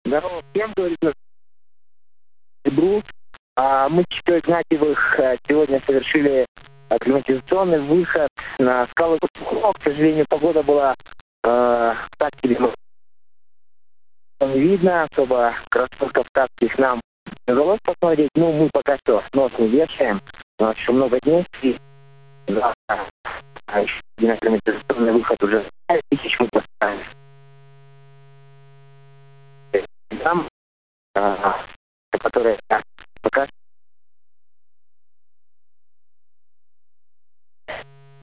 Здорово всем, говорит Брус. Мы с Читой Игнатьевых сегодня совершили акклиматизационный выход на скалы Кутухова. К сожалению, погода была так себе. Не видно особо кроссовков тактик нам не удалось посмотреть. Ну, мы пока что нос не вешаем. У нас еще много дней. Завтра еще один акклиматизационный выход уже 5000 мы поставим. Там, которые